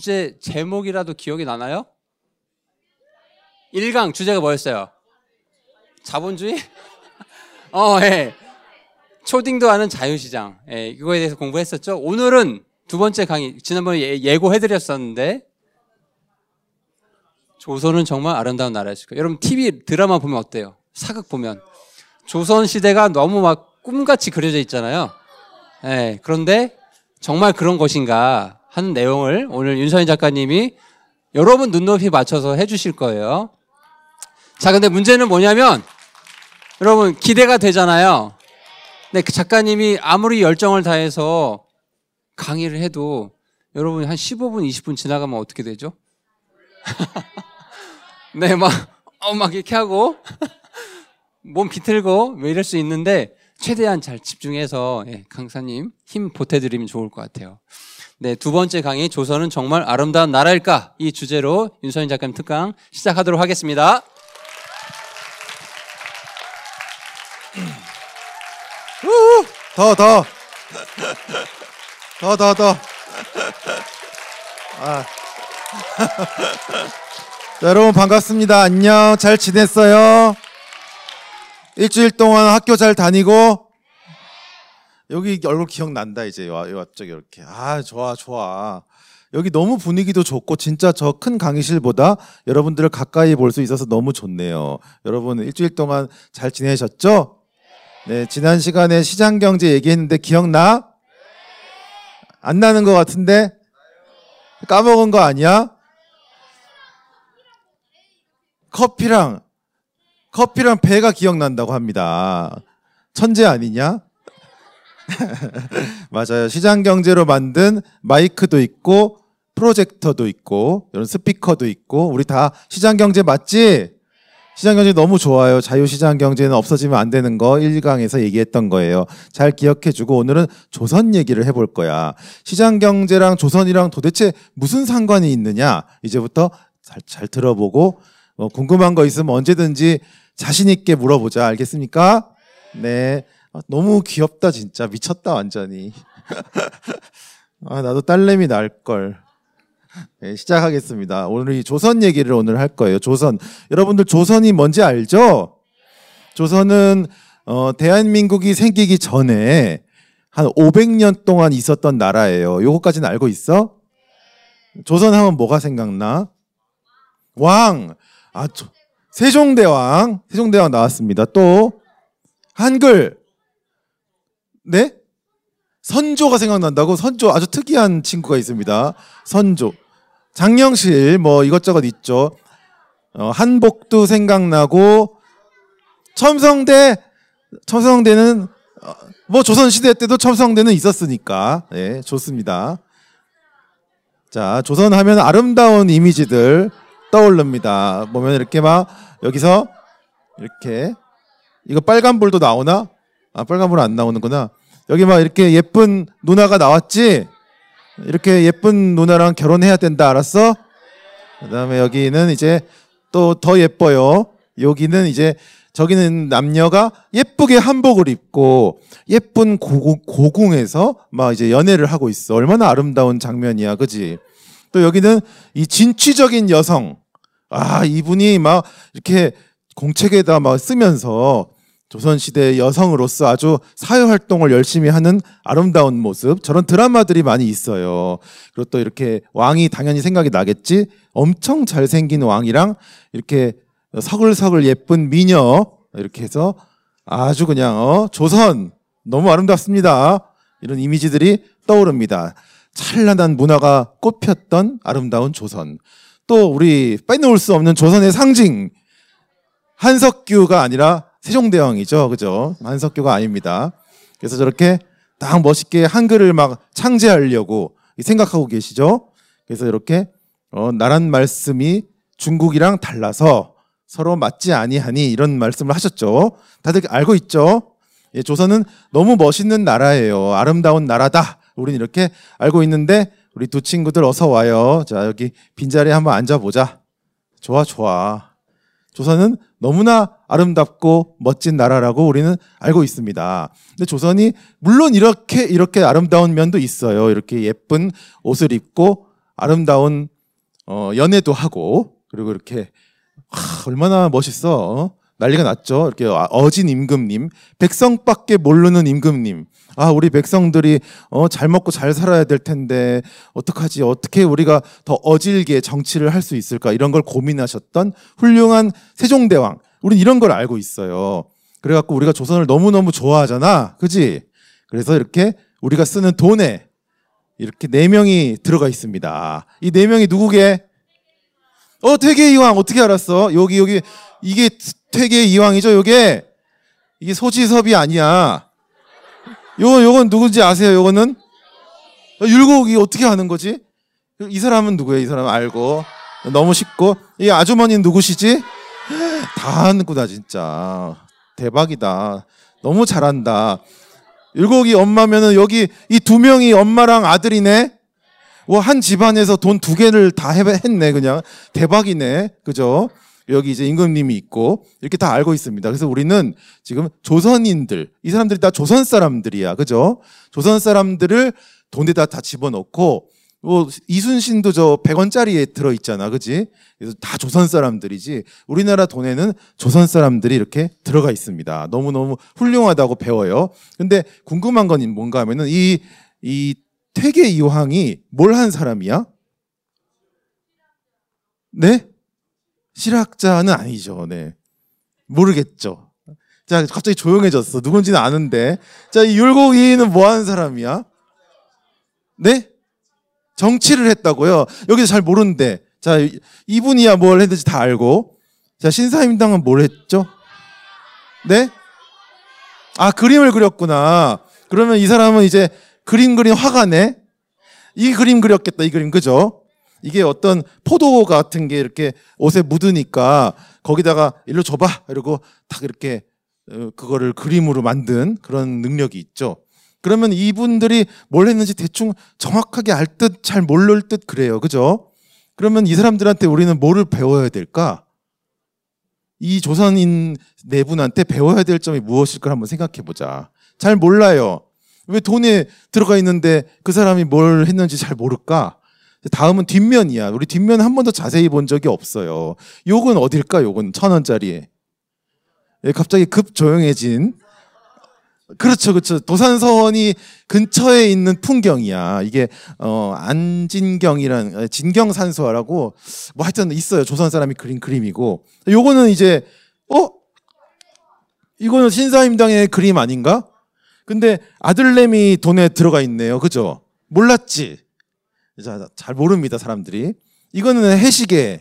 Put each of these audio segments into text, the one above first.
주제 제목이라도 기억이 나나요? 1강 주제가 뭐였어요? 자본주의? 예. 초딩도 아는 자유시장. 예, 이거에 대해서 공부했었죠. 오늘은 두 번째 강의, 지난번에 예고해드렸었는데, 조선은 정말 아름다운 나라였을 거예요. 여러분 TV 드라마 보면 어때요? 사극 보면 조선시대가 너무 막 꿈같이 그려져 있잖아요. 예, 그런데 정말 그런 것인가 하는 내용을 오늘 윤서인 작가님이 여러분 눈높이 맞춰서 해주실 거예요. 자, 근데 문제는 뭐냐면 여러분 기대가 되잖아요. 근데 그 작가님이 아무리 열정을 다해서 강의를 해도 여러분 한 15분, 20분 지나가면 어떻게 되죠? 네, 막 이렇게 하고 몸 비틀고 뭐 이럴 수 있는데 최대한 잘 집중해서 강사님 힘 보태드리면 좋을 것 같아요. 네, 두 번째 강의 조선은 정말 아름다운 나라일까? 이 주제로 윤서인 작가님 특강 시작하도록 하겠습니다. 더. 자, 여러분 반갑습니다. 안녕. 잘 지냈어요? 일주일 동안 학교 잘 다니고? 여기 얼굴 기억난다 이제. 갑자기 이렇게. 좋아. 여기 너무 분위기도 좋고 진짜 저 큰 강의실보다 여러분들을 가까이 볼 수 있어서 너무 좋네요. 여러분 일주일 동안 잘 지내셨죠? 네, 지난 시간에 시장경제 얘기했는데 기억나? 안 나는 것 같은데? 까먹은 거 아니야? 커피랑 배가 기억난다고 합니다. 천재 아니냐? 맞아요. 시장경제로 만든 마이크도 있고 프로젝터도 있고 이런 스피커도 있고 우리 다 시장경제 맞지? 시장경제 너무 좋아요. 자유시장경제는 없어지면 안 되는 거 1강에서 얘기했던 거예요. 잘 기억해주고 오늘은 조선 얘기를 해볼 거야. 시장경제랑 조선이랑 도대체 무슨 상관이 있느냐? 이제부터 잘 들어보고 궁금한 거 있으면 언제든지 자신 있게 물어보자. 알겠습니까? 네. 너무 귀엽다 진짜. 미쳤다 완전히. 나도 딸내미 낳을걸. 네, 시작하겠습니다. 오늘 이 조선 얘기를 오늘 할 거예요. 조선. 여러분들 조선이 뭔지 알죠? 조선은 대한민국이 생기기 전에 한 500년 동안 있었던 나라예요. 요거까지는 알고 있어? 조선 하면 뭐가 생각나? 왕. 세종대왕 나왔습니다. 또 한글. 네? 선조가 생각난다고? 선조 아주 특이한 친구가 있습니다. 선조. 장영실 뭐 이것저것 있죠. 한복도 생각나고 첨성대는 뭐 조선시대 때도 첨성대는 있었으니까 네, 좋습니다. 자, 조선 하면 아름다운 이미지들 떠오릅니다. 보면 이렇게 막 여기서 이렇게 이거 빨간불도 나오나? 빨간불은 안 나오는구나. 여기 막 이렇게 예쁜 누나가 나왔지? 이렇게 예쁜 누나랑 결혼해야 된다. 알았어? 그 다음에 여기는 이제 또 더 예뻐요. 여기는 이제 저기는 남녀가 예쁘게 한복을 입고 예쁜 고궁에서 막 이제 연애를 하고 있어. 얼마나 아름다운 장면이야. 그지? 또 여기는 이 진취적인 여성. 이분이 막 이렇게 공책에다 막 쓰면서 조선시대 여성으로서 아주 사회활동을 열심히 하는 아름다운 모습. 저런 드라마들이 많이 있어요. 그리고 또 이렇게 왕이 당연히 생각이 나겠지. 엄청 잘생긴 왕이랑 이렇게 서글서글 예쁜 미녀 이렇게 해서 아주 그냥 조선 너무 아름답습니다. 이런 이미지들이 떠오릅니다. 찬란한 문화가 꽃폈던 아름다운 조선. 또 우리 빼놓을 수 없는 조선의 상징 한석규가 아니라 세종대왕이죠. 그죠? 한석규가 아닙니다. 그래서 저렇게 딱 멋있게 한글을 막 창제하려고 생각하고 계시죠? 그래서 이렇게 나란 말씀이 중국이랑 달라서 서로 맞지 아니하니 이런 말씀을 하셨죠. 다들 알고 있죠? 예, 조선은 너무 멋있는 나라예요. 아름다운 나라다. 우리는 이렇게 알고 있는데 우리 두 친구들 어서 와요. 자, 여기 빈자리에 한번 앉아보자. 좋아. 조선은 너무나 아름답고 멋진 나라라고 우리는 알고 있습니다. 근데 조선이 물론 이렇게 아름다운 면도 있어요. 이렇게 예쁜 옷을 입고 아름다운 연애도 하고, 그리고 이렇게 얼마나 멋있어. 난리가 났죠. 이렇게 어진 임금님, 백성밖에 모르는 임금님. 우리 백성들이 잘 먹고 잘 살아야 될 텐데 어떡하지? 어떻게 우리가 더 어질게 정치를 할 수 있을까? 이런 걸 고민하셨던 훌륭한 세종대왕. 우린 이런 걸 알고 있어요. 그래갖고 우리가 조선을 너무너무 좋아하잖아. 그지? 그래서 이렇게 우리가 쓰는 돈에 이렇게 4명이 들어가 있습니다. 이 4명이 누구게? 퇴계 이황. 어떻게 알았어? 여기 이게 퇴계 이황이죠. 이게 소지섭이 아니야. 요건 누군지 아세요? 요거는 율곡이 어떻게 하는 거지? 이 사람은 누구예요? 이 사람은 알고. 너무 쉽고. 이 아주머니는 누구시지? 다 아는구나 진짜. 대박이다. 너무 잘한다. 율곡이 엄마면은 여기 이 2명이 엄마랑 아들이네. 한 집안에서 돈 2개를 다 했네. 그냥 대박이네. 그죠? 여기 이제 임금님이 있고 이렇게 다 알고 있습니다. 그래서 우리는 지금 조선인들, 이 사람들이 다 조선 사람들이야. 그죠? 조선 사람들을 돈에다 다 집어넣고 이순신도 저 100원짜리에 들어있잖아. 그지? 그래서 다 조선 사람들이지 우리나라 돈에는 조선 사람들이 이렇게 들어가 있습니다. 너무너무 훌륭하다고 배워요. 근데 궁금한 건 뭔가 하면은 이 퇴계 이황이 뭘 한 사람이야? 네? 실학자는 아니죠. 네. 모르겠죠. 자, 갑자기 조용해졌어. 누군지는 아는데. 자, 이 율곡이는 뭐 하는 사람이야? 네? 정치를 했다고요? 여기서 잘 모르는데. 자, 이분이야 뭘 했는지 다 알고. 자, 신사임당은 뭘 했죠? 네? 그림을 그렸구나. 그러면 이 사람은 이제 그림 그린 화가네? 이 그림 그렸겠다, 이 그림. 그죠? 이게 어떤 포도 같은 게 이렇게 옷에 묻으니까 거기다가 일로 줘봐 이러고 딱 이렇게 그거를 그림으로 만든 그런 능력이 있죠. 그러면 이분들이 뭘 했는지 대충 정확하게 알 듯 잘 모를 듯 그래요. 그죠? 그러면 이 사람들한테 우리는 뭐를 배워야 될까? 이 조선인 네 분한테 배워야 될 점이 무엇일까 한번 생각해 보자. 잘 몰라요. 왜 돈에 들어가 있는데 그 사람이 뭘 했는지 잘 모를까? 다음은 뒷면이야. 우리 뒷면 한 번도 자세히 본 적이 없어요. 요건 어딜까? 요건 1,000원짜리. 갑자기 급 조용해진. 그렇죠. 도산서원이 근처에 있는 풍경이야. 이게 안진경이라는 진경산수화라고 뭐 하여튼 있어요. 조선 사람이 그린 그림이고. 요거는 이제 이거는 신사임당의 그림 아닌가? 근데 아들내미 돈에 들어가 있네요. 그죠? 몰랐지? 자, 잘 모릅니다, 사람들이. 이거는 해시계.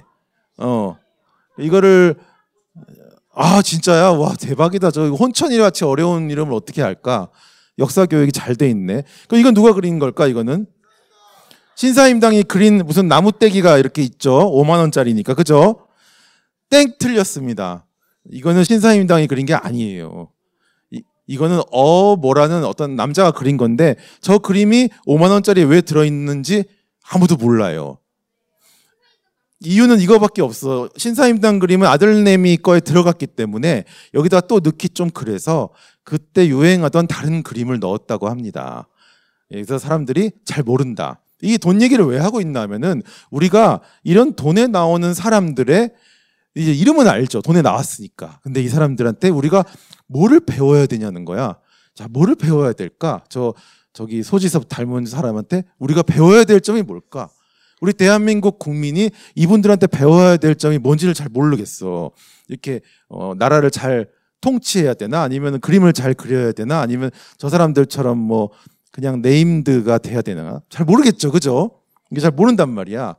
이거를 진짜야? 와, 대박이다. 저 혼천이 같이 어려운 이름을 어떻게 할까? 역사 교육이 잘 돼 있네. 그럼 이건 누가 그린 걸까? 이거는 신사임당이 그린 무슨 나무떼기가 이렇게 있죠. 5만 원짜리니까. 그죠? 땡 틀렸습니다. 이거는 신사임당이 그린 게 아니에요. 이거는 뭐라는 어떤 남자가 그린 건데 저 그림이 5만 원짜리에 왜 들어있는지 아무도 몰라요. 이유는 이거밖에 없어. 신사임당 그림은 아들내미 거에 들어갔기 때문에 여기다 또 넣기 좀 그래서 그때 유행하던 다른 그림을 넣었다고 합니다. 그래서 사람들이 잘 모른다. 이 돈 얘기를 왜 하고 있나 하면은 우리가 이런 돈에 나오는 사람들의 이제 이름은 알죠. 돈에 나왔으니까. 근데 이 사람들한테 우리가 뭐를 배워야 되냐는 거야. 자, 뭐를 배워야 될까? 저기 소지섭 닮은 사람한테 우리가 배워야 될 점이 뭘까? 우리 대한민국 국민이 이분들한테 배워야 될 점이 뭔지를 잘 모르겠어. 이렇게 나라를 잘 통치해야 되나? 아니면 그림을 잘 그려야 되나? 아니면 저 사람들처럼 뭐 그냥 네임드가 돼야 되나? 잘 모르겠죠. 그죠? 이게 잘 모른단 말이야.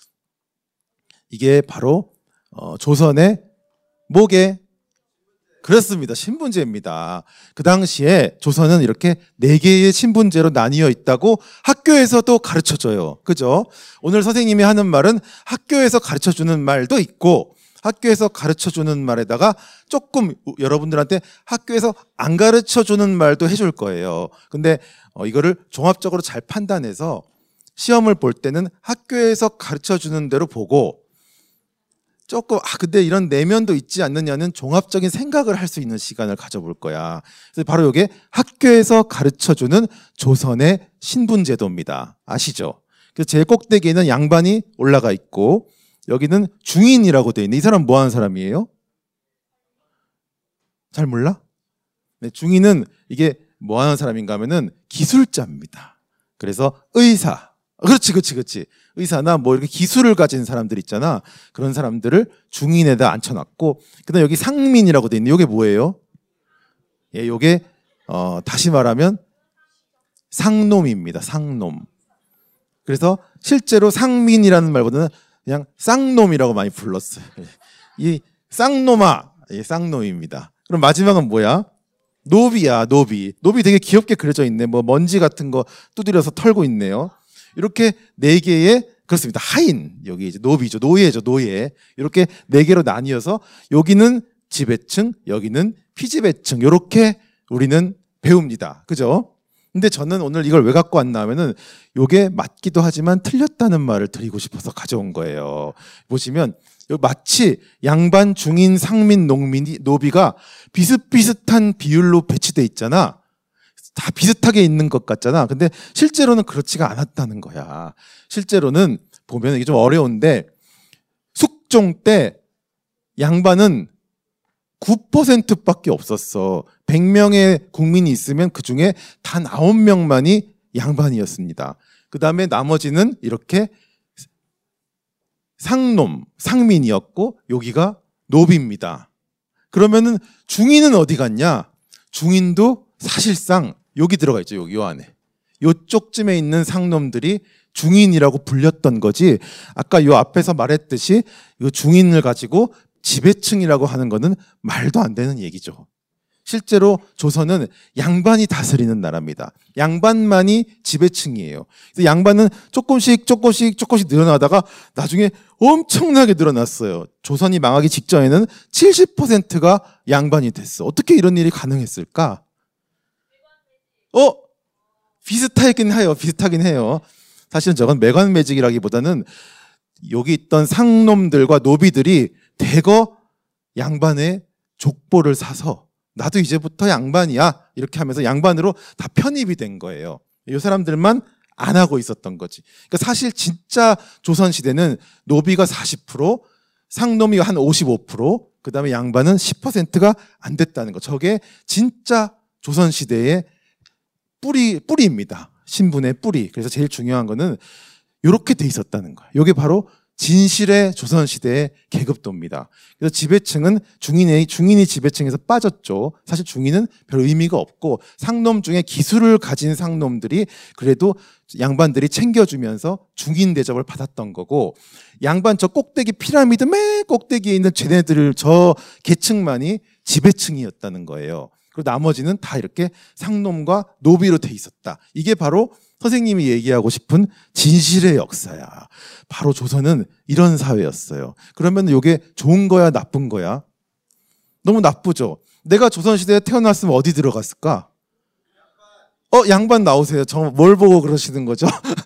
이게 바로 조선의 뭐게? 그렇습니다. 신분제입니다. 그 당시에 조선은 이렇게 4개의 신분제로 나뉘어 있다고 학교에서도 가르쳐줘요. 그죠? 오늘 선생님이 하는 말은 학교에서 가르쳐주는 말도 있고 학교에서 가르쳐주는 말에다가 조금 여러분들한테 학교에서 안 가르쳐주는 말도 해줄 거예요. 근데 이거를 종합적으로 잘 판단해서 시험을 볼 때는 학교에서 가르쳐주는 대로 보고 조금 근데 이런 내면도 있지 않느냐는 종합적인 생각을 할 수 있는 시간을 가져볼 거야. 그래서 바로 이게 학교에서 가르쳐주는 조선의 신분제도입니다. 아시죠? 그 제일 꼭대기에는 양반이 올라가 있고 여기는 중인이라고 돼 있네. 이 사람 뭐 하는 사람이에요? 잘 몰라? 네, 중인은 이게 뭐 하는 사람인가 하면은 기술자입니다. 그래서 의사. 그렇지. 의사나 뭐 이렇게 기술을 가진 사람들 있잖아. 그런 사람들을 중인에다 앉혀놨고, 그다음 여기 상민이라고 돼 있네. 이게 뭐예요? 예, 요게 다시 말하면 상놈입니다. 상놈. 그래서 실제로 상민이라는 말보다는 그냥 쌍놈이라고 많이 불렀어요. 이 쌍놈아, 예, 쌍놈입니다. 그럼 마지막은 뭐야? 노비야, 노비. 노비 되게 귀엽게 그려져 있네. 뭐 먼지 같은 거 두드려서 털고 있네요. 이렇게 네 개의, 그렇습니다. 하인. 여기 이제 노비죠. 노예죠. 노예. 이렇게 네 개로 나뉘어서 여기는 지배층, 여기는 피지배층. 이렇게 우리는 배웁니다. 그죠? 근데 저는 오늘 이걸 왜 갖고 왔나 하면은 요게 맞기도 하지만 틀렸다는 말을 드리고 싶어서 가져온 거예요. 보시면 마치 양반, 중인, 상민, 농민이, 노비가 비슷비슷한 비율로 배치돼 있잖아. 다 비슷하게 있는 것 같잖아. 근데 실제로는 그렇지가 않았다는 거야. 실제로는 보면 이게 좀 어려운데 숙종 때 양반은 9%밖에 없었어. 100명의 국민이 있으면 그중에 단 9명만이 양반이었습니다. 그 다음에 나머지는 이렇게 상놈, 상민이었고 여기가 노비입니다. 그러면은 중인은 어디 갔냐? 중인도 사실상 여기 들어가 있죠. 여기 요 안에. 요쪽쯤에 있는 상놈들이 중인이라고 불렸던 거지. 아까 요 앞에서 말했듯이 이 중인을 가지고 지배층이라고 하는 거는 말도 안 되는 얘기죠. 실제로 조선은 양반이 다스리는 나라입니다. 양반만이 지배층이에요. 그래서 양반은 조금씩 늘어나다가 나중에 엄청나게 늘어났어요. 조선이 망하기 직전에는 70%가 양반이 됐어. 어떻게 이런 일이 가능했을까? 비슷하긴 해요. 사실은 저건 매관매직이라기보다는 여기 있던 상놈들과 노비들이 대거 양반의 족보를 사서 나도 이제부터 양반이야 이렇게 하면서 양반으로 다 편입이 된 거예요. 이 사람들만 안 하고 있었던 거지. 그러니까 사실 진짜 조선시대는 노비가 40%, 상놈이 한 55%, 그 다음에 양반은 10%가 안 됐다는 거. 저게 진짜 조선시대의 뿌리입니다. 신분의 뿌리. 그래서 제일 중요한 거는 이렇게 돼 있었다는 거예요. 이게 바로 진실의 조선시대의 계급도입니다. 그래서 지배층은 중인이 지배층에서 빠졌죠. 사실 중인은 별 의미가 없고 상놈 중에 기술을 가진 상놈들이 그래도 양반들이 챙겨주면서 중인 대접을 받았던 거고, 양반 저 꼭대기 피라미드 맨 꼭대기에 있는 쟤네들 저 계층만이 지배층이었다는 거예요. 그리고 나머지는 다 이렇게 상놈과 노비로 돼 있었다. 이게 바로 선생님이 얘기하고 싶은 진실의 역사야. 바로 조선은 이런 사회였어요. 그러면 이게 좋은 거야, 나쁜 거야? 너무 나쁘죠. 내가 조선시대에 태어났으면 어디 들어갔을까? 양반 나오세요. 저 뭘 보고 그러시는 거죠?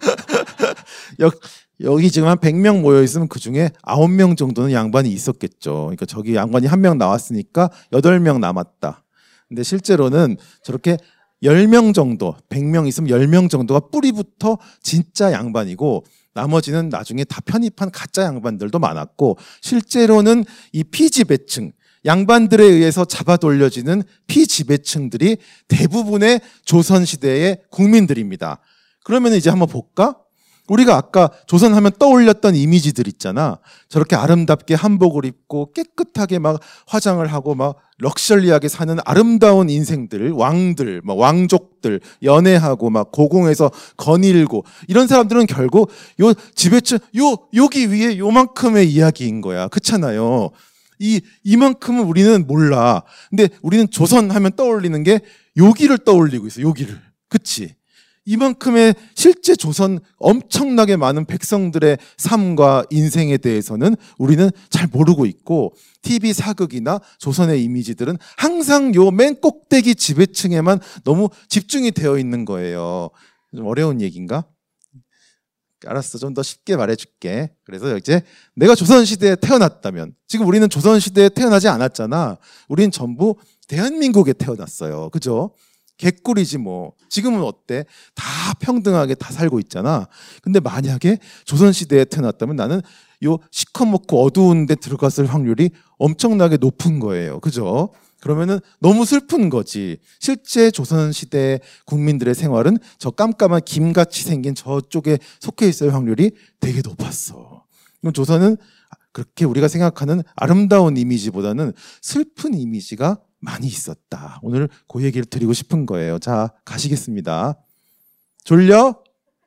여기 지금 한 100명 모여 있으면 그중에 9명 정도는 양반이 있었겠죠. 그러니까 저기 양반이 1명 나왔으니까 8명 남았다. 근데 실제로는 저렇게 10명 정도, 100명 있으면 10명 정도가 뿌리부터 진짜 양반이고 나머지는 나중에 다 편입한 가짜 양반들도 많았고, 실제로는 이 피지배층, 양반들에 의해서 잡아 돌려지는 피지배층들이 대부분의 조선시대의 국민들입니다. 그러면 이제 한번 볼까? 우리가 아까 조선하면 떠올렸던 이미지들 있잖아. 저렇게 아름답게 한복을 입고 깨끗하게 막 화장을 하고 막 럭셔리하게 사는 아름다운 인생들, 왕들, 막 왕족들, 연애하고 막 고궁에서 거닐고 이런 사람들은 결국 요 지배층 여기 위에 요만큼의 이야기인 거야. 그렇잖아요. 이만큼은 우리는 몰라. 근데 우리는 조선 하면 떠올리는 게 여기를 떠올리고 있어. 여기를. 그치? 이만큼의 실제 조선 엄청나게 많은 백성들의 삶과 인생에 대해서는 우리는 잘 모르고 있고, TV 사극이나 조선의 이미지들은 항상 요 맨 꼭대기 지배층에만 너무 집중이 되어 있는 거예요. 좀 어려운 얘기인가? 알았어. 좀 더 쉽게 말해줄게. 그래서 이제 내가 조선시대에 태어났다면, 지금 우리는 조선시대에 태어나지 않았잖아. 우린 전부 대한민국에 태어났어요. 그죠? 개꿀이지 뭐. 지금은 어때? 다 평등하게 다 살고 있잖아. 근데 만약에 조선시대에 태어났다면 나는 요 시커멓고 어두운 데 들어갔을 확률이 엄청나게 높은 거예요. 그죠? 그러면은 너무 슬픈 거지. 실제 조선시대 국민들의 생활은 저 깜깜한 김같이 생긴 저쪽에 속해 있을 확률이 되게 높았어. 그럼 조선은 그렇게 우리가 생각하는 아름다운 이미지보다는 슬픈 이미지가 많이 있었다. 오늘 그 얘기를 드리고 싶은 거예요. 자, 가시겠습니다. 졸려?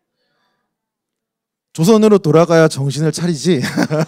조선으로 돌아가야 정신을 차리지.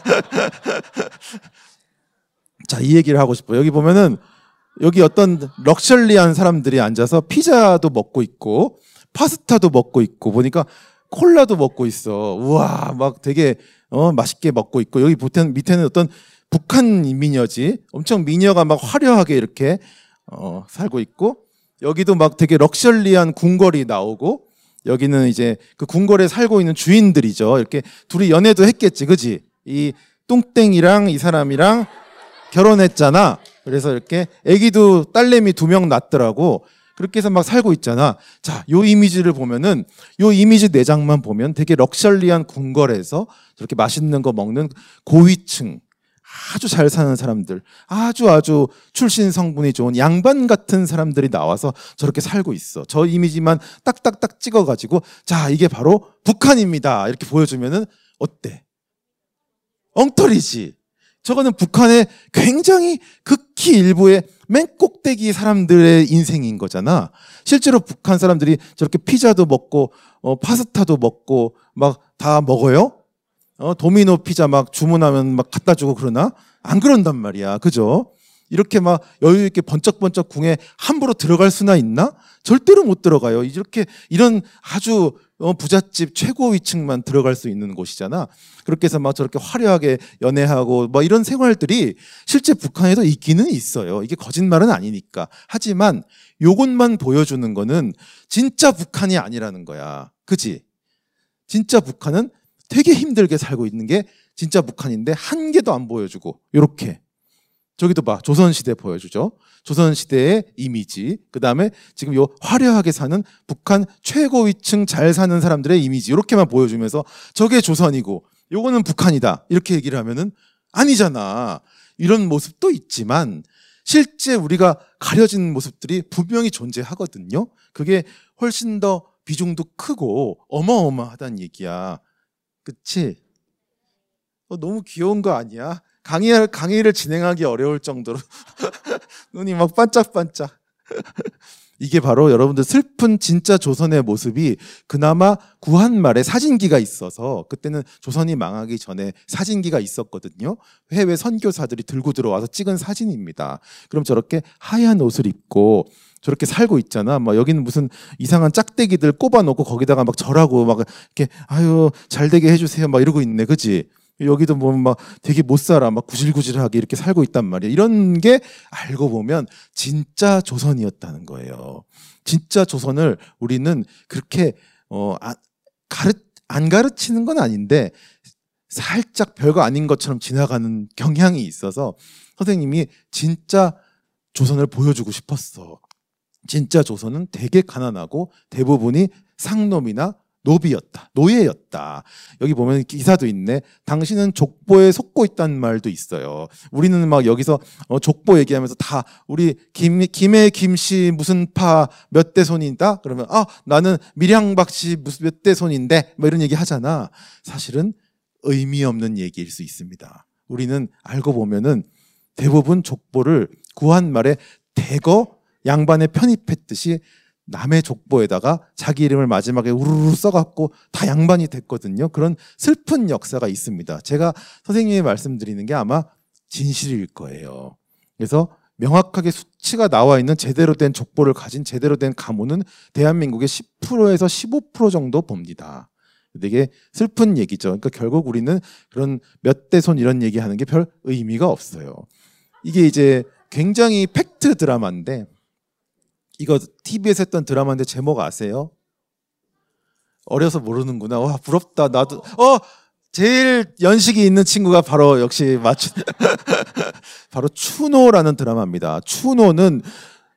자, 이 얘기를 하고 싶어요. 여기 보면은 여기 어떤 럭셔리한 사람들이 앉아서 피자도 먹고 있고 파스타도 먹고 있고 보니까 콜라도 먹고 있어. 우와, 막 되게 맛있게 먹고 있고 여기 밑에는 어떤 북한 미녀지. 엄청 미녀가 막 화려하게 이렇게 살고 있고 여기도 막 되게 럭셔리한 궁궐이 나오고 여기는 이제 그 궁궐에 살고 있는 주인들이죠. 이렇게 둘이 연애도 했겠지, 그지? 이 뚱땡이랑 이 사람이랑 결혼했잖아. 그래서 이렇게 아기도 딸내미 2명 낳더라고. 그렇게 해서 막 살고 있잖아. 자, 요 이미지를 보면은 요 이미지 4장만 보면 되게 럭셔리한 궁궐에서 저렇게 맛있는 거 먹는 고위층 아주 잘 사는 사람들, 아주 출신 성분이 좋은 양반 같은 사람들이 나와서 저렇게 살고 있어. 저 이미지만 딱딱딱 찍어가지고 자, 이게 바로 북한입니다. 이렇게 보여주면은 어때? 엉터리지. 저거는 북한의 굉장히 극히 일부의 맨 꼭대기 사람들의 인생인 거잖아. 실제로 북한 사람들이 저렇게 피자도 먹고 파스타도 먹고 막 다 먹어요? 도미노 피자 막 주문하면 막 갖다 주고 그러나? 안 그런단 말이야. 그죠? 이렇게 막 여유 있게 번쩍번쩍 궁에 함부로 들어갈 수나 있나? 절대로 못 들어가요. 이렇게 이런 아주 부잣집 최고 위층만 들어갈 수 있는 곳이잖아. 그렇게 해서 막 저렇게 화려하게 연애하고 뭐 이런 생활들이 실제 북한에도 있기는 있어요. 이게 거짓말은 아니니까. 하지만 요것만 보여주는 거는 진짜 북한이 아니라는 거야. 그지? 진짜 북한은 되게 힘들게 살고 있는 게 진짜 북한인데 한 개도 안 보여주고 요렇게. 저기도 봐. 조선시대 보여주죠. 조선시대의 이미지. 그 다음에 지금 요 화려하게 사는 북한 최고위층 잘 사는 사람들의 이미지. 이렇게만 보여주면서 저게 조선이고 요거는 북한이다. 이렇게 얘기를 하면은 아니잖아. 이런 모습도 있지만 실제 우리가 가려진 모습들이 분명히 존재하거든요. 그게 훨씬 더 비중도 크고 어마어마하다는 얘기야. 그치? 너무 귀여운 거 아니야? 강의를 진행하기 어려울 정도로 눈이 막 반짝반짝. 이게 바로 여러분들 슬픈 진짜 조선의 모습이 그나마 구한말에 사진기가 있어서 그때는 조선이 망하기 전에 사진기가 있었거든요. 해외 선교사들이 들고 들어와서 찍은 사진입니다. 그럼 저렇게 하얀 옷을 입고 저렇게 살고 있잖아. 막 여기는 무슨 이상한 짝대기들 꼽아놓고 거기다가 막 절하고 막 이렇게 아유 잘 되게 해주세요 막 이러고 있네, 그지? 여기도 보면 막 되게 못 살아. 막 구질구질하게 이렇게 살고 있단 말이야. 이런 게 알고 보면 진짜 조선이었다는 거예요. 진짜 조선을 우리는 그렇게 안 가르치는 건 아닌데 살짝 별거 아닌 것처럼 지나가는 경향이 있어서 선생님이 진짜 조선을 보여주고 싶었어. 진짜 조선은 되게 가난하고 대부분이 상놈이나 노비였다. 노예였다. 여기 보면 기사도 있네. 당신은 족보에 속고 있다는 말도 있어요. 우리는 막 여기서 족보 얘기하면서 다 우리 김해 김씨 무슨 파 몇 대 손이다? 그러면 나는 밀양박씨 무슨 몇 대 손인데 뭐 이런 얘기 하잖아. 사실은 의미 없는 얘기일 수 있습니다. 우리는 알고 보면은 대부분 족보를 구한말에 대거 양반에 편입했듯이 남의 족보에다가 자기 이름을 마지막에 우르르 써갖고 다 양반이 됐거든요. 그런 슬픈 역사가 있습니다. 제가 선생님이 말씀드리는 게 아마 진실일 거예요. 그래서 명확하게 수치가 나와 있는 제대로 된 족보를 가진 제대로 된 가문은 대한민국의 10%에서 15% 정도 봅니다. 되게 슬픈 얘기죠. 그러니까 결국 우리는 그런 몇 대 손 이런 얘기하는 게 별 의미가 없어요. 이게 이제 굉장히 팩트 드라마인데 이거 TV에서 했던 드라마인데 제목 아세요? 어려서 모르는구나. 와, 부럽다. 나도 제일 연식이 있는 친구가 바로 역시 바로 추노라는 드라마입니다. 추노는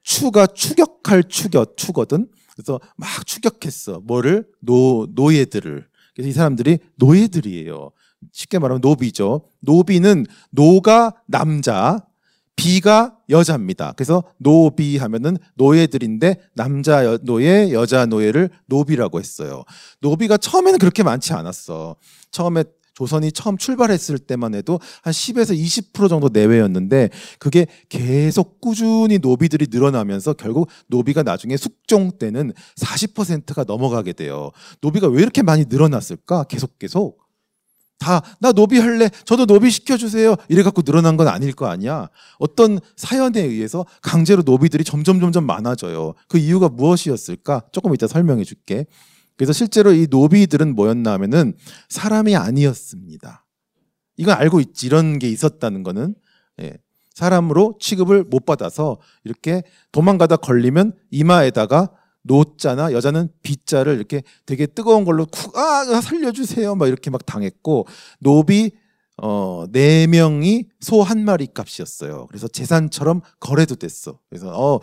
추가 추격할 추거든. 그래서 막 추격했어. 뭐를? 노예들을. 그래서 이 사람들이 노예들이에요. 쉽게 말하면 노비죠. 노비는 노가 남자, 비가 여자입니다. 그래서 노비 하면은 노예들인데 남자 노예, 여자 노예를 노비라고 했어요. 노비가 처음에는 그렇게 많지 않았어. 처음에 조선이 처음 출발했을 때만 해도 한 10에서 20% 정도 내외였는데 그게 계속 꾸준히 노비들이 늘어나면서 결국 노비가 나중에 숙종 때는 40%가 넘어가게 돼요. 노비가 왜 이렇게 많이 늘어났을까? 계속. 다 나 노비 할래. 저도 노비 시켜주세요. 이래 갖고 늘어난 건 아닐 거 아니야. 어떤 사연에 의해서 강제로 노비들이 점점 많아져요. 그 이유가 무엇이었을까? 조금 이따 설명해 줄게. 그래서 실제로 이 노비들은 뭐였나 하면은 사람이 아니었습니다. 이건 알고 있지. 이런 게 있었다는 거는. 예. 사람으로 취급을 못 받아서 이렇게 도망가다 걸리면 이마에다가 노자나 여자는 비자를 이렇게 되게 뜨거운 걸로 살려주세요 막 이렇게 막 당했고 노비 4명이 소 한 마리 값이었어요. 그래서 재산처럼 거래도 됐어. 그래서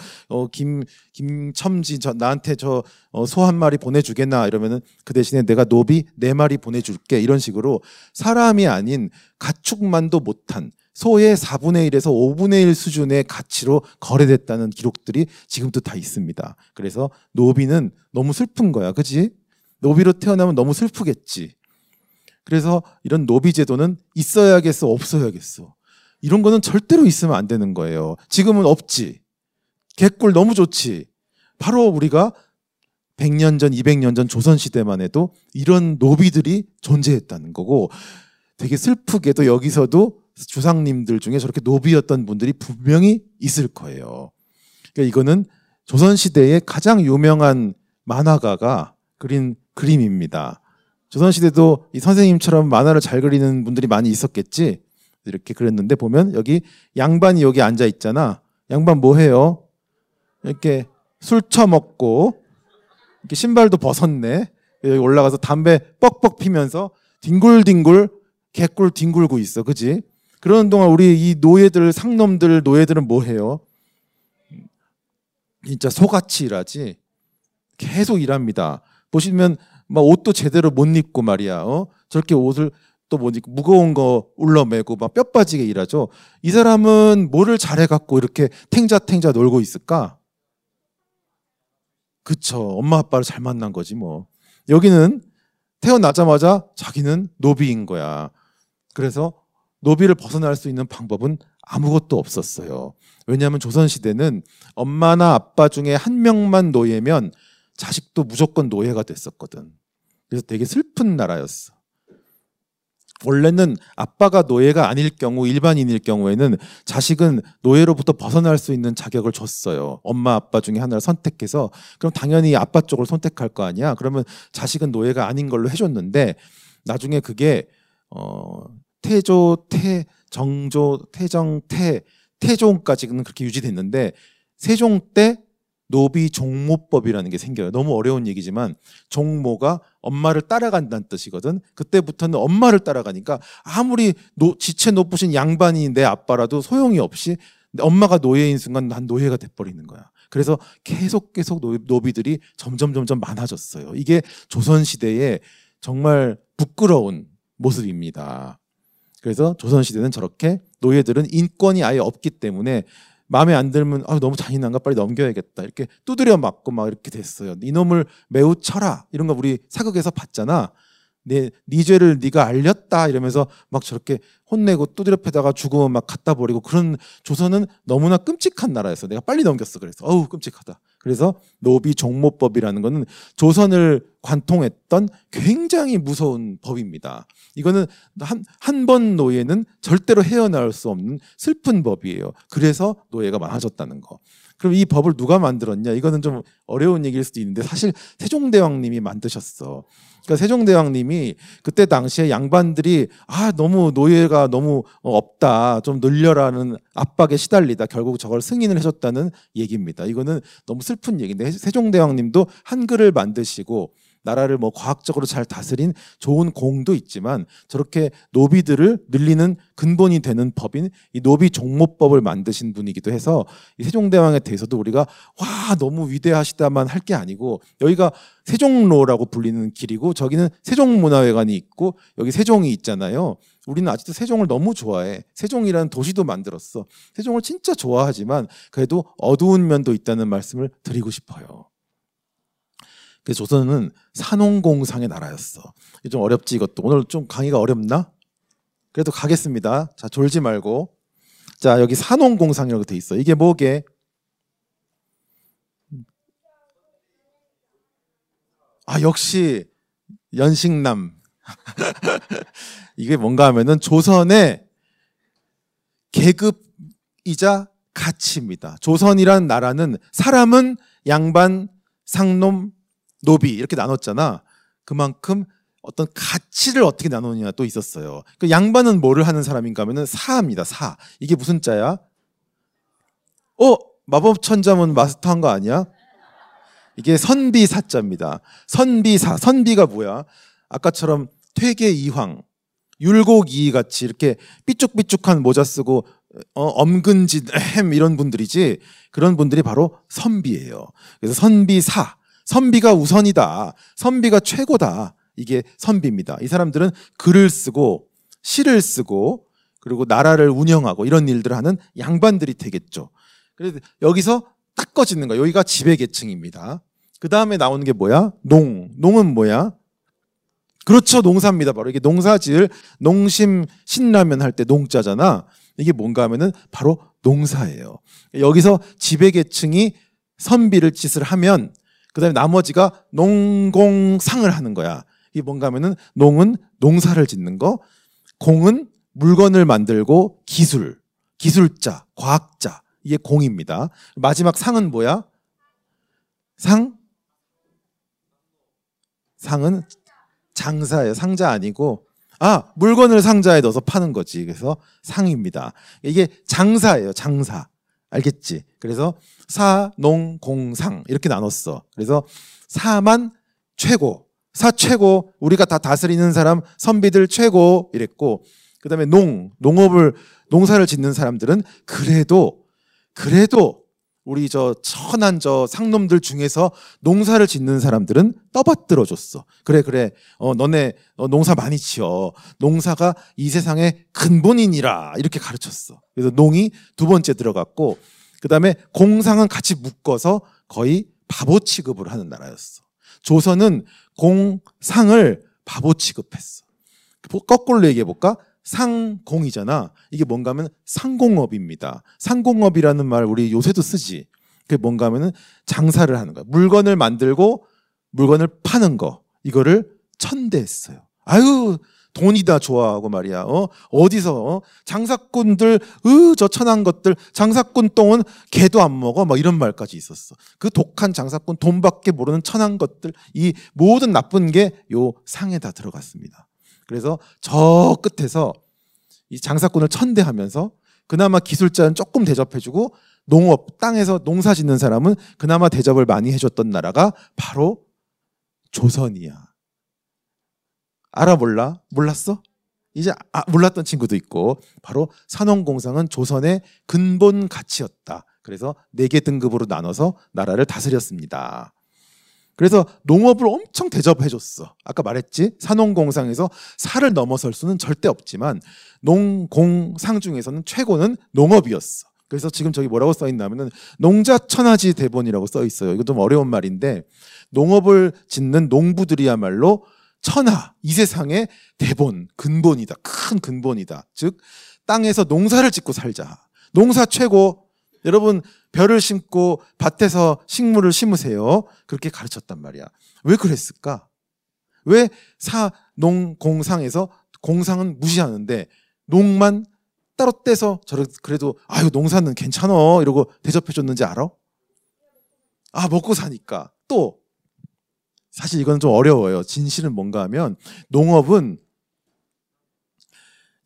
김첨지 나한테 저 소 한 마리 보내주겠나 이러면은 그 대신에 내가 노비 4마리 보내줄게 이런 식으로 사람이 아닌 가축만도 못한 소의 4분의 1에서 5분의 1 수준의 가치로 거래됐다는 기록들이 지금도 다 있습니다. 그래서 노비는 너무 슬픈 거야. 그치? 노비로 태어나면 너무 슬프겠지. 그래서 이런 노비 제도는 있어야겠어, 없어야겠어. 이런 거는 절대로 있으면 안 되는 거예요. 지금은 없지. 개꿀 너무 좋지. 바로 우리가 100년 전, 200년 전 조선시대만 해도 이런 노비들이 존재했다는 거고 되게 슬프게도 여기서도 주상님들 중에 저렇게 노비였던 분들이 분명히 있을 거예요. 그러니까 이거는 조선시대의 가장 유명한 만화가가 그린 그림입니다. 조선시대도 이 선생님처럼 만화를 잘 그리는 분들이 많이 있었겠지. 이렇게 그렸는데 보면 여기 양반이 여기 앉아 있잖아. 양반 뭐 해요? 이렇게 술 처먹고 이렇게 신발도 벗었네. 여기 올라가서 담배 뻑뻑 피면서 뒹굴뒹굴 개꿀 뒹굴고 있어. 그지? 그러는 동안 우리 이 노예들, 상놈들, 노예들은 뭐 해요? 진짜 소같이 일하지. 계속 일합니다. 보시면 막 옷도 제대로 못 입고 말이야. 저렇게 옷을 또 못 입고 무거운 거 울러매고 막 뼈 빠지게 일하죠. 이 사람은 뭐를 잘해갖고 이렇게 탱자탱자 놀고 있을까? 그쵸. 엄마 아빠를 잘 만난 거지 뭐. 여기는 태어나자마자 자기는 노비인 거야. 그래서 노비를 벗어날 수 있는 방법은 아무것도 없었어요. 왜냐하면 조선시대는 엄마나 아빠 중에 한 명만 노예면 자식도 무조건 노예가 됐었거든. 그래서 되게 슬픈 나라였어. 원래는 아빠가 노예가 아닐 경우, 일반인일 경우에는 자식은 노예로부터 벗어날 수 있는 자격을 줬어요. 엄마 아빠 중에 하나를 선택해서. 그럼 당연히 아빠 쪽을 선택할 거 아니야. 그러면 자식은 노예가 아닌 걸로 해줬는데 나중에 그게 태조, 정조, 태정, 태종까지는 그렇게 유지됐는데 세종 때 노비 종모법이라는 게 생겨요. 너무 어려운 얘기지만 종모가 엄마를 따라간다는 뜻이거든. 그때부터는 엄마를 따라가니까 아무리 지체 높으신 양반이 내 아빠라도 소용이 없이 엄마가 노예인 순간 난 노예가 돼버리는 거야. 그래서 계속 노비들이 점점 많아졌어요. 이게 조선시대의 정말 부끄러운 모습입니다. 그래서 조선시대는 저렇게 노예들은 인권이 아예 없기 때문에 마음에 안 들면 너무 잔인한가 빨리 넘겨야겠다 이렇게 두드려 맞고 막 이렇게 됐어요. 이놈을 매우 쳐라 이런 거 우리 사극에서 봤잖아. 네 죄를 네가 알렸다 이러면서 막 저렇게 혼내고 두드려 패다가 죽으면 막 갖다 버리고 그런 조선은 너무나 끔찍한 나라였어. 내가 빨리 넘겼어. 그래서 어우 끔찍하다. 그래서 노비 종모법이라는 거는 조선을 관통했던 굉장히 무서운 법입니다. 이거는 한 번 노예는 절대로 헤어나올 수 없는 슬픈 법이에요. 그래서 노예가 많아졌다는 거. 그럼 이 법을 누가 만들었냐? 이거는 좀 어려운 얘기일 수도 있는데 사실 세종대왕님이 만드셨어. 그러니까 세종대왕님이 그때 당시에 양반들이 너무 노예가 너무 없다, 좀 늘려라는 압박에 시달리다 결국 저걸 승인을 해줬다는 얘기입니다. 이거는 너무 슬픈 얘기인데 세종대왕님도 한글을 만드시고 나라를 뭐 과학적으로 잘 다스린 좋은 공도 있지만 저렇게 노비들을 늘리는 근본이 되는 법인 이 노비 종모법을 만드신 분이기도 해서 이 세종대왕에 대해서도 우리가 와 너무 위대하시다만 할 게 아니고 여기가 세종로라고 불리는 길이고 저기는 세종문화회관이 있고 여기 세종이 있잖아요. 우리는 아직도 세종을 너무 좋아해. 세종이라는 도시도 만들었어. 세종을 진짜 좋아하지만 그래도 어두운 면도 있다는 말씀을 드리고 싶어요. 그래서 조선은 산홍공상의 나라였어. 좀 어렵지 이것도. 오늘 좀 강의가 어렵나? 그래도 가겠습니다. 자 졸지 말고. 자 여기 산홍공상이라고 돼 있어. 이게 뭐게? 아 역시 연식남. 이게 뭔가 하면은 조선의 계급이자 가치입니다. 조선이란 나라는 사람은 양반, 상놈, 노비 이렇게 나눴잖아. 그만큼 어떤 가치를 어떻게 나누느냐 또 있었어요. 그 양반은 뭐를 하는 사람인가 하면은 사입니다. 사. 이게 무슨 자야? 마법 천자문 마스터한 거 아니야? 이게 선비사자입니다. 선비사. 선비가 뭐야? 아까처럼 퇴계이황, 율곡이이 같이 이렇게 삐쭉삐쭉한 모자 쓰고 엄근진 이런 분들이지 그런 분들이 바로 선비예요. 그래서 선비사. 선비가 우선이다. 선비가 최고다. 이게 선비입니다. 이 사람들은 글을 쓰고 시를 쓰고 그리고 나라를 운영하고 이런 일들을 하는 양반들이 되겠죠. 그래서 여기서 딱 꺼지는 거예요. 여기가 지배계층입니다. 그 다음에 나오는 게 뭐야? 농은 뭐야? 그렇죠. 농사입니다. 바로 이게 농사지을 농심 신라면 할 때 농자잖아. 이게 뭔가 하면은 바로 농사예요. 여기서 지배계층이 선비를 짓을 하면 그 다음에 나머지가 농공상을 하는 거야. 이게 뭔가 하면은 농은 농사를 짓는 거, 공은 물건을 만들고 기술자, 과학자. 이게 공입니다. 마지막 상은 뭐야? 상은 장사예요. 상자 아니고 물건을 상자에 넣어서 파는 거지. 그래서 상입니다. 이게 장사예요. 장사. 알겠지? 그래서 사, 농, 공, 상 이렇게 나눴어. 그래서 사만 최고. 사 최고. 우리가 다 다스리는 사람 선비들 최고 이랬고 그다음에 농사를 짓는 사람들은 그래도 우리 저 천한 저 상놈들 중에서 농사를 짓는 사람들은 떠받들어 줬어. 그래. 너네 농사 많이 지어. 농사가 이 세상의 근본이니라. 이렇게 가르쳤어. 그래서 농이 두 번째 들어갔고 그다음에 공상은 같이 묶어서 거의 바보 취급을 하는 나라였어. 조선은 공상을 바보 취급했어. 거꾸로 얘기해 볼까? 상공이잖아. 이게 뭔가 하면 상공업입니다. 상공업이라는 말 우리 요새도 쓰지. 그게 뭔가 하면은 장사를 하는 거야. 물건을 만들고 물건을 파는 거. 이거를 천대했어요. 아유 돈이다 좋아하고 말이야. 어디서 장사꾼들 저 천한 것들 장사꾼 똥은 개도 안 먹어. 막 이런 말까지 있었어. 그 독한 장사꾼 돈밖에 모르는 천한 것들 이 모든 나쁜 게 요 상에 다 들어갔습니다. 그래서 저 끝에서 이 장사꾼을 천대하면서 그나마 기술자는 조금 대접해주고 농업, 땅에서 농사 짓는 사람은 그나마 대접을 많이 해줬던 나라가 바로 조선이야. 알아 몰라? 몰랐어? 이제 몰랐던 친구도 있고 바로 산업공상은 조선의 근본 가치였다. 그래서 4개 등급으로 나눠서 나라를 다스렸습니다. 그래서 농업을 엄청 대접해줬어. 아까 말했지? 산업공상에서 사를 넘어설 수는 절대 없지만 농공상 중에서는 최고는 농업이었어. 그래서 지금 저기 뭐라고 써있냐면은 농자천하지 대본이라고 써있어요. 이거 좀 어려운 말인데 농업을 짓는 농부들이야말로 천하, 이 세상의 대본, 근본이다. 큰 근본이다. 즉 땅에서 농사를 짓고 살자. 농사 최고. 여러분 벼를 심고 밭에서 식물을 심으세요. 그렇게 가르쳤단 말이야. 왜 그랬을까? 왜 사, 농, 공상에서 공상은 무시하는데 농만 따로 떼서 그래도 아유 농사는 괜찮어 이러고 대접해줬는지 알아? 먹고 사니까. 또 사실 이건 좀 어려워요. 진실은 뭔가 하면 농업은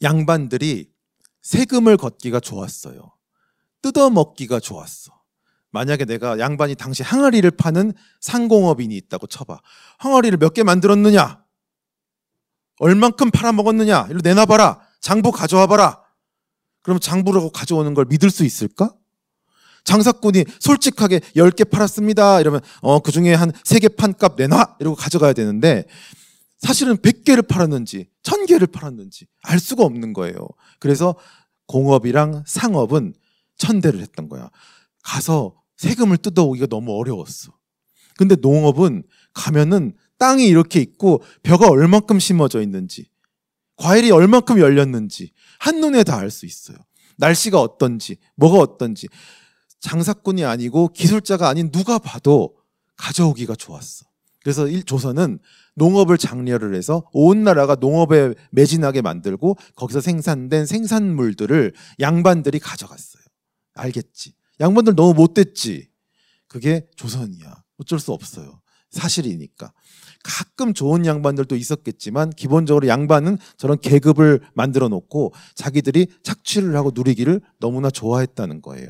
양반들이 세금을 걷기가 좋았어요. 뜯어먹기가 좋았어. 만약에 내가 양반이 당시 항아리를 파는 상공업인이 있다고 쳐봐. 항아리를 몇 개 만들었느냐? 얼만큼 팔아먹었느냐? 이리로 내놔봐라. 장부 가져와봐라. 그럼 장부라고 가져오는 걸 믿을 수 있을까? 장사꾼이 솔직하게 10개 팔았습니다. 이러면 그중에 한 3개 판값 내놔. 이러고 가져가야 되는데 사실은 100개를 팔았는지 1000개를 팔았는지 알 수가 없는 거예요. 그래서 공업이랑 상업은 천대를 했던 거야. 가서 세금을 뜯어오기가 너무 어려웠어. 근데 농업은 가면은 땅이 이렇게 있고 벼가 얼만큼 심어져 있는지 과일이 얼만큼 열렸는지 한눈에 다 알 수 있어요. 날씨가 어떤지 뭐가 어떤지 장사꾼이 아니고 기술자가 아닌 누가 봐도 가져오기가 좋았어. 그래서 조선은 농업을 장려를 해서 온 나라가 농업에 매진하게 만들고 거기서 생산된 생산물들을 양반들이 가져갔어요. 알겠지? 양반들 너무 못됐지? 그게 조선이야. 어쩔 수 없어요. 사실이니까. 가끔 좋은 양반들도 있었겠지만 기본적으로 양반은 저런 계급을 만들어 놓고 자기들이 착취를 하고 누리기를 너무나 좋아했다는 거예요.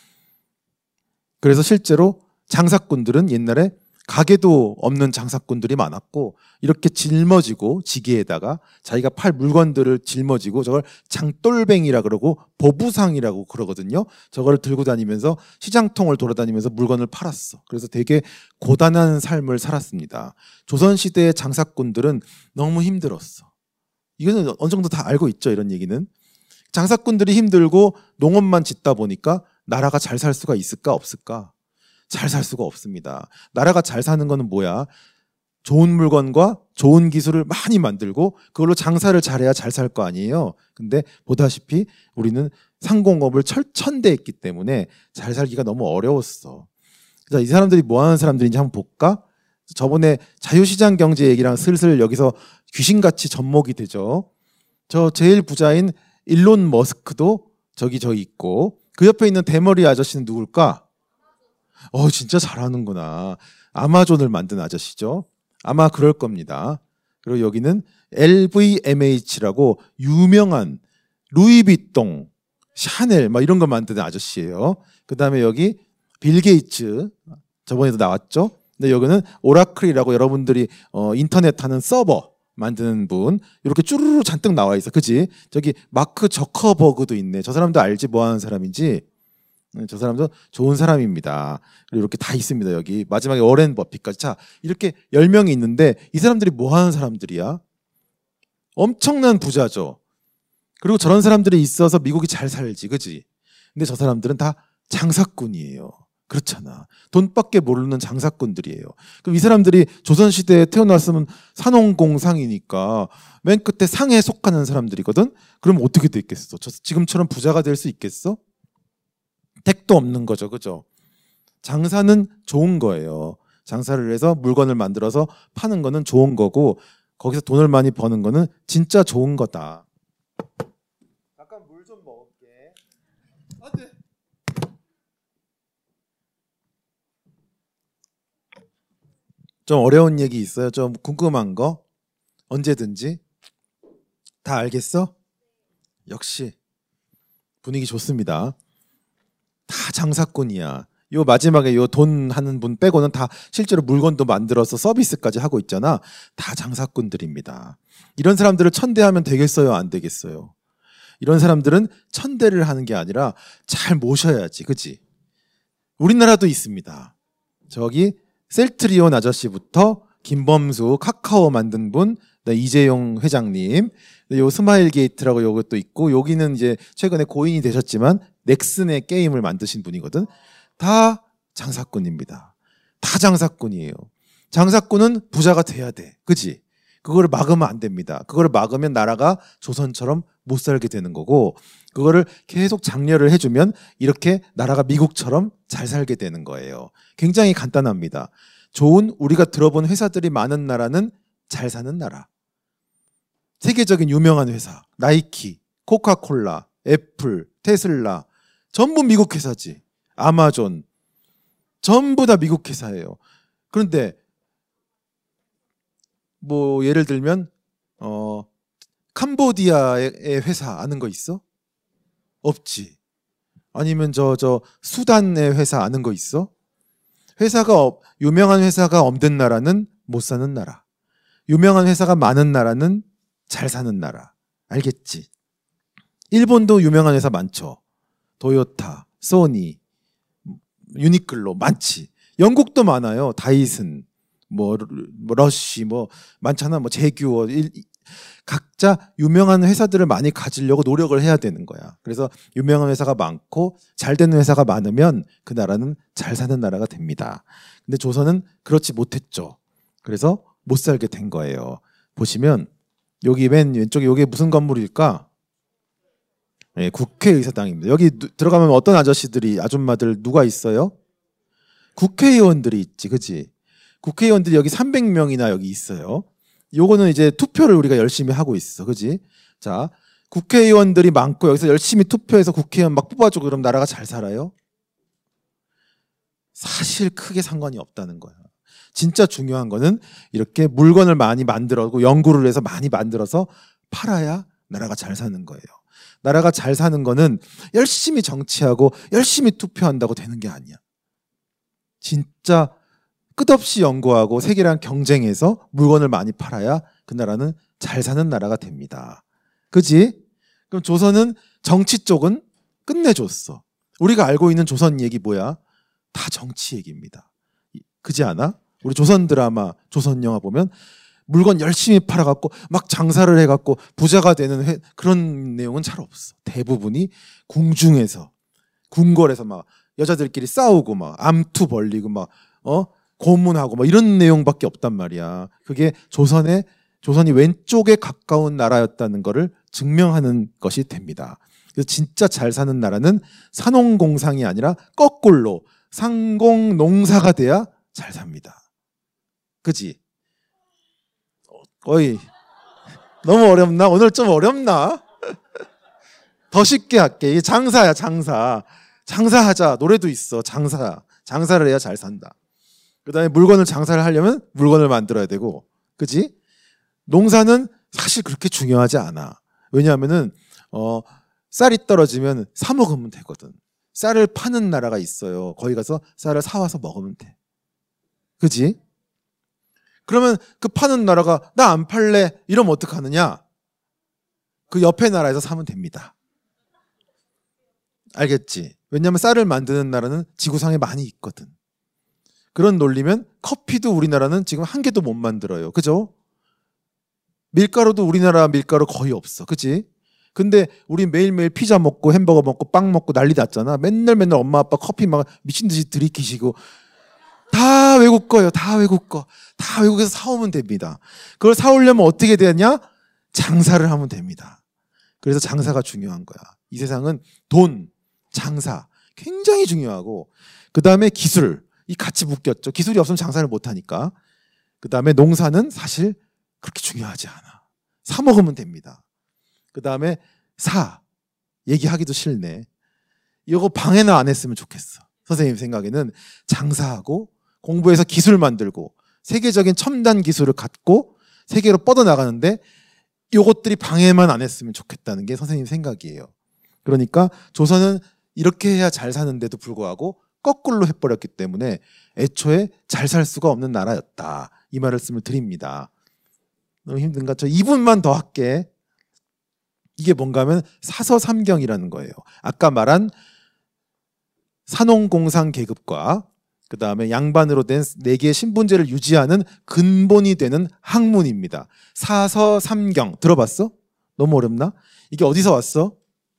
그래서 실제로 장사꾼들은 옛날에 가게도 없는 장사꾼들이 많았고 이렇게 짊어지고 지게에다가 자기가 팔 물건들을 짊어지고 저걸 장돌뱅이라 그러고 보부상이라고 그러거든요. 저걸 들고 다니면서 시장통을 돌아다니면서 물건을 팔았어. 그래서 되게 고단한 삶을 살았습니다. 조선시대의 장사꾼들은 너무 힘들었어. 이거는 어느 정도 다 알고 있죠. 이런 얘기는. 장사꾼들이 힘들고 농업만 짓다 보니까 나라가 잘 살 수가 있을까 없을까? 잘 살 수가 없습니다. 나라가 잘 사는 거는 뭐야? 좋은 물건과 좋은 기술을 많이 만들고 그걸로 장사를 잘해야 잘 살 거 아니에요. 근데 보다시피 우리는 상공업을 철천대했기 때문에 잘 살기가 너무 어려웠어. 자, 이 사람들이 뭐 하는 사람들인지 한번 볼까? 저번에 자유시장 경제 얘기랑 슬슬 여기서 귀신같이 접목이 되죠. 저 제일 부자인 일론 머스크도 저기 있고 그 옆에 있는 대머리 아저씨는 누굴까? 진짜 잘하는구나. 아마존을 만든 아저씨죠. 아마 그럴 겁니다. 그리고 여기는 LVMH라고 유명한 루이비통, 샤넬 막 이런 거 만드는 아저씨예요. 그 다음에 여기 빌 게이츠 저번에도 나왔죠. 근데 여기는 오라클이라고 여러분들이 인터넷 하는 서버 만드는 분 이렇게 쭈루루 잔뜩 나와 있어. 그지? 저기 마크 저커버그도 있네. 저 사람도 알지 뭐 하는 사람인지. 저 사람도 좋은 사람입니다. 그리고 이렇게 다 있습니다. 여기 마지막에 워렌 버핏까지. 자, 이렇게 10명이 있는데 이 사람들이 뭐 하는 사람들이야? 엄청난 부자죠. 그리고 저런 사람들이 있어서 미국이 잘 살지. 그지? 근데 저 사람들은 다 장사꾼이에요. 그렇잖아. 돈밖에 모르는 장사꾼들이에요. 그럼 이 사람들이 조선시대에 태어났으면 산업공상이니까 맨 끝에 상에 속하는 사람들이거든? 그럼 어떻게 됐겠어? 지금처럼 부자가 될 수 있겠어? 택도 없는 거죠. 그죠? 장사는 좋은 거예요. 장사를 해서 물건을 만들어서 파는 거는 좋은 거고 거기서 돈을 많이 버는 거는 진짜 좋은 거다. 잠깐 물 좀 먹을게. 안 돼. 좀 어려운 얘기 있어요? 좀 궁금한 거? 언제든지. 다 알겠어? 역시 분위기 좋습니다. 다 장사꾼이야. 요 마지막에 요 돈 하는 분 빼고는 다 실제로 물건도 만들어서 서비스까지 하고 있잖아. 다 장사꾼들입니다. 이런 사람들을 천대하면 되겠어요? 안 되겠어요? 이런 사람들은 천대를 하는 게 아니라 잘 모셔야지. 그치? 우리나라도 있습니다. 저기 셀트리온 아저씨부터 김범수 카카오 만든 분, 이재용 회장님, 요 스마일 게이트라고 요것도 있고 여기는 이제 최근에 고인이 되셨지만 넥슨의 게임을 만드신 분이거든. 다 장사꾼입니다. 다 장사꾼이에요. 장사꾼은 부자가 돼야 돼. 그지? 그거를 막으면 안 됩니다. 그거를 막으면 나라가 조선처럼 못 살게 되는 거고 그거를 계속 장려를 해주면 이렇게 나라가 미국처럼 잘 살게 되는 거예요. 굉장히 간단합니다. 좋은 우리가 들어본 회사들이 많은 나라는 잘 사는 나라. 세계적인 유명한 회사, 나이키, 코카콜라, 애플, 테슬라 전부 미국 회사지. 아마존 전부 다 미국 회사예요. 그런데 뭐 예를 들면 캄보디아의 회사 아는 거 있어? 없지. 아니면 저 수단의 회사 아는 거 있어? 유명한 회사가 없는 나라는 못 사는 나라. 유명한 회사가 많은 나라는 잘 사는 나라. 알겠지? 일본도 유명한 회사 많죠. 도요타, 소니, 유니클로 많지. 영국도 많아요. 다이슨, 러쉬, 많잖아. 제규어. 각자 유명한 회사들을 많이 가지려고 노력을 해야 되는 거야. 그래서 유명한 회사가 많고 잘 되는 회사가 많으면 그 나라는 잘 사는 나라가 됩니다. 근데 조선은 그렇지 못했죠. 그래서 못 살게 된 거예요. 보시면 여기 맨 왼쪽에 여기 무슨 건물일까? 네, 국회의사당입니다. 여기 들어가면 어떤 아줌마들 누가 있어요? 국회의원들이 있지, 그치? 국회의원들이 여기 300명이나 여기 있어요. 요거는 이제 투표를 우리가 열심히 하고 있어, 그치? 자, 국회의원들이 많고 여기서 열심히 투표해서 국회의원 막 뽑아주고 그럼 나라가 잘 살아요? 사실 크게 상관이 없다는 거야. 진짜 중요한 거는 이렇게 물건을 많이 만들고 연구를 해서 많이 만들어서 팔아야 나라가 잘 사는 거예요. 나라가 잘 사는 거는 열심히 정치하고 열심히 투표한다고 되는 게 아니야. 진짜 끝없이 연구하고 세계랑 경쟁해서 물건을 많이 팔아야 그 나라는 잘 사는 나라가 됩니다. 그지? 그럼 조선은 정치 쪽은 끝내줬어. 우리가 알고 있는 조선 얘기 뭐야? 다 정치 얘기입니다. 그지 않아? 우리 조선 드라마, 조선 영화 보면 물건 열심히 팔아갖고 막 장사를 해갖고 부자가 되는 그런 내용은 잘 없어. 대부분이 궁중에서, 궁궐에서 막 여자들끼리 싸우고 막 암투 벌리고 막 고문하고 막 이런 내용밖에 없단 말이야. 그게 조선이 왼쪽에 가까운 나라였다는 것을 증명하는 것이 됩니다. 그래서 진짜 잘 사는 나라는 산농공상이 아니라 거꾸로 상공농사가 돼야 잘 삽니다. 그지? 거의 너무 어렵나? 오늘 좀 어렵나? 더 쉽게 할게. 이게 장사야, 장사. 장사하자. 노래도 있어. 장사를 해야 잘 산다. 그 다음에 물건을 장사를 하려면 물건을 만들어야 되고, 그지? 농사는 사실 그렇게 중요하지 않아. 왜냐하면은, 쌀이 떨어지면 사 먹으면 되거든. 쌀을 파는 나라가 있어요. 거기 가서 쌀을 사와서 먹으면 돼. 그지? 그러면 그 파는 나라가 나 안 팔래 이러면 어떡하느냐? 그 옆에 나라에서 사면 됩니다. 알겠지? 왜냐하면 쌀을 만드는 나라는 지구상에 많이 있거든. 그런 논리면 커피도 우리나라는 지금 한 개도 못 만들어요. 그죠? 밀가루도 우리나라 밀가루 거의 없어. 그치? 근데 우리 매일매일 피자 먹고 햄버거 먹고 빵 먹고 난리 났잖아. 맨날 엄마 아빠 커피 막 미친 듯이 들이키시고 다 외국 거예요. 다 외국 거. 다 외국에서 사오면 됩니다. 그걸 사오려면 어떻게 되냐? 장사를 하면 됩니다. 그래서 장사가 중요한 거야. 이 세상은 돈, 장사 굉장히 중요하고 그 다음에 기술 이 같이 묶였죠. 기술이 없으면 장사를 못하니까. 그 다음에 농사는 사실 그렇게 중요하지 않아. 사 먹으면 됩니다. 그 다음에 얘기하기도 싫네. 이거 방해나 안 했으면 좋겠어. 선생님 생각에는 장사하고 공부해서 기술 만들고 세계적인 첨단 기술을 갖고 세계로 뻗어나가는데 이것들이 방해만 안 했으면 좋겠다는 게 선생님 생각이에요. 그러니까 조선은 이렇게 해야 잘 사는데도 불구하고 거꾸로 해버렸기 때문에 애초에 잘 살 수가 없는 나라였다. 이 말씀을 드립니다. 너무 힘든가? 저 2분만 더 할게. 이게 뭔가 하면 사서삼경이라는 거예요. 아까 말한 산농공상 계급과 그 다음에 양반으로 된 4개의 신분제를 유지하는 근본이 되는 학문입니다. 사서삼경 들어봤어? 너무 어렵나? 이게 어디서 왔어?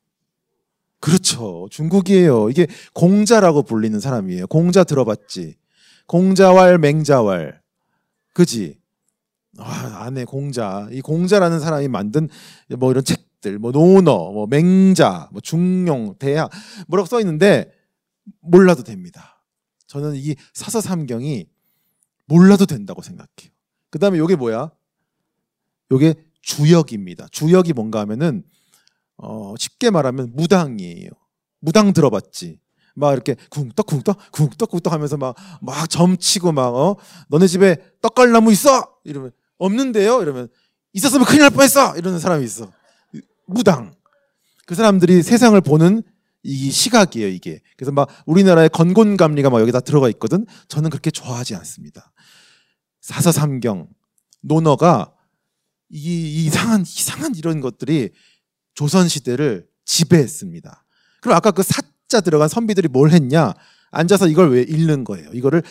그렇죠. 중국이에요. 이게 공자라고 불리는 사람이에요. 공자 들어봤지? 공자왈 맹자왈. 그지? 안 해, 공자. 이 공자라는 사람이 만든 이런 책들, 논어, 맹자, 중용, 대학, 뭐라고 써 있는데 몰라도 됩니다. 저는 이 사서삼경이 몰라도 된다고 생각해요. 그 다음에 이게 뭐야? 이게 주역입니다. 주역이 뭔가 하면은 쉽게 말하면 무당이에요. 무당 들어봤지? 막 이렇게 쿵떡쿵떡 하면서 막 점치고 너네 집에 떡갈나무 있어? 이러면 없는데요? 이러면 있었으면 큰일 날 뻔했어! 이러는 사람이 있어. 무당. 그 사람들이 세상을 보는 이 시각이에요, 이게. 그래서 막 우리나라의 건곤감리가 막 여기다 들어가 있거든. 저는 그렇게 좋아하지 않습니다. 사서삼경, 논어가 이 이상한 이런 것들이 조선 시대를 지배했습니다. 그럼 아까 그 사자 들어간 선비들이 뭘 했냐? 앉아서 이걸 왜 읽는 거예요? 이거를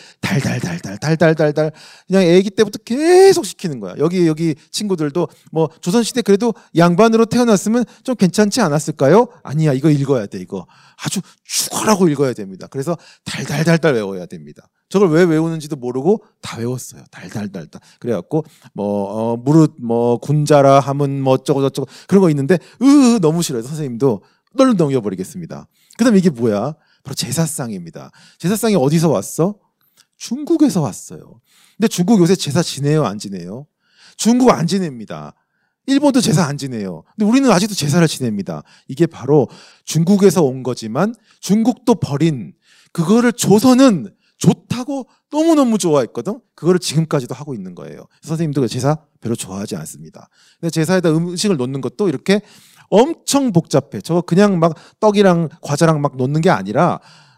달달달달 그냥 애기 때부터 계속 시키는 거야. 여기 친구들도 뭐 조선시대 그래도 양반으로 태어났으면 좀 괜찮지 않았을까요? 아니야, 이거 읽어야 돼. 이거 아주 죽어라고 읽어야 됩니다. 그래서 달달달달 외워야 됩니다. 저걸 왜 외우는지도 모르고 다 외웠어요. 달달달달. 그래갖고 무릇 군자라 하면 뭐 어쩌고 저쩌고 그런 거 있는데 너무 싫어요. 선생님도 널 넘겨버리겠습니다. 그다음에 이게 뭐야? 바로 제사상입니다. 제사상이 어디서 왔어? 중국에서 왔어요. 근데 중국 요새 제사 지내요, 안 지내요? 중국 안 지냅니다. 일본도 제사 안 지내요. 근데 우리는 아직도 제사를 지냅니다. 이게 바로 중국에서 온 거지만 중국도 버린 그거를 조선은 좋다고 너무너무 좋아했거든. 그거를 지금까지도 하고 있는 거예요. 선생님도 제사 별로 좋아하지 않습니다. 근데 제사에다 음식을 놓는 것도 이렇게 엄청 복잡해. 저거 그냥 막 떡이랑 과자랑 막 놓는 게 아니라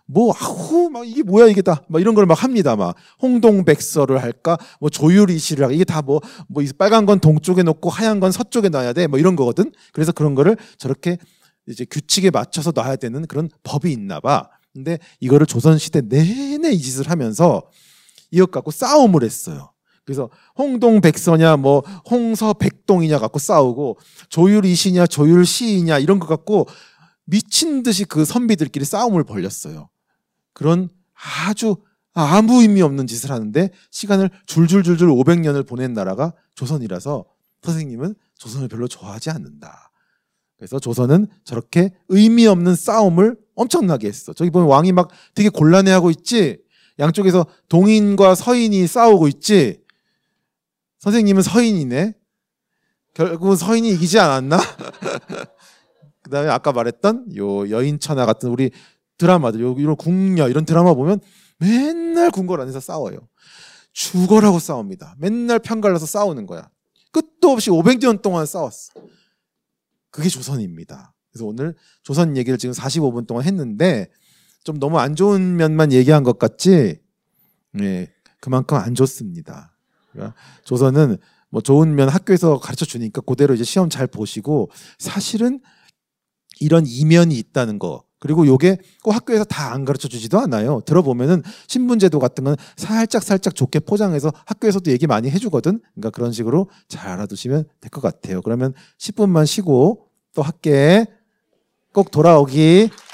막 이게 뭐야 이게 다 막 이런 걸 막 합니다. 막 홍동백서를 할까, 뭐 조율이시를 할까, 이게 다 뭐 빨간 건 동쪽에 놓고 하얀 건 서쪽에 놔야 돼. 뭐 이런 거거든. 그래서 그런 거를 저렇게 이제 규칙에 맞춰서 놔야 되는 그런 법이 있나 봐. 근데 이거를 조선시대 내내 이 짓을 하면서 이것 갖고 싸움을 했어요. 그래서 홍동백서냐 뭐 홍서백동이냐 갖고 싸우고 조율이시냐 조율시이냐 이런 거 갖고 미친 듯이 그 선비들끼리 싸움을 벌였어요. 그런 아주 아무 의미 없는 짓을 하는데 시간을 줄줄줄줄 500년을 보낸 나라가 조선이라서 선생님은 조선을 별로 좋아하지 않는다. 그래서 조선은 저렇게 의미 없는 싸움을 엄청나게 했어. 저기 보면 왕이 막 되게 곤란해하고 있지. 양쪽에서 동인과 서인이 싸우고 있지. 선생님은 서인이네. 결국은 서인이 이기지 않았나? 그 다음에 아까 말했던 요 여인천하 같은 우리 드라마들, 이런 궁녀 이런 드라마 보면 맨날 궁궐 안에서 싸워요. 죽어라고 싸웁니다. 맨날 편갈라서 싸우는 거야. 끝도 없이 500년 동안 싸웠어. 그게 조선입니다. 그래서 오늘 조선 얘기를 지금 45분 동안 했는데 좀 너무 안 좋은 면만 얘기한 것 같지? 네, 그만큼 안 좋습니다. 조선은 뭐 좋은 면 학교에서 가르쳐 주니까 그대로 이제 시험 잘 보시고 사실은 이런 이면이 있다는 거 그리고 요게 꼭 학교에서 다 안 가르쳐 주지도 않아요. 들어보면은 신분제도 같은 건 살짝 좋게 포장해서 학교에서도 얘기 많이 해주거든. 그러니까 그런 식으로 잘 알아두시면 될 것 같아요. 그러면 10분만 쉬고 또 학교에 꼭 돌아오기.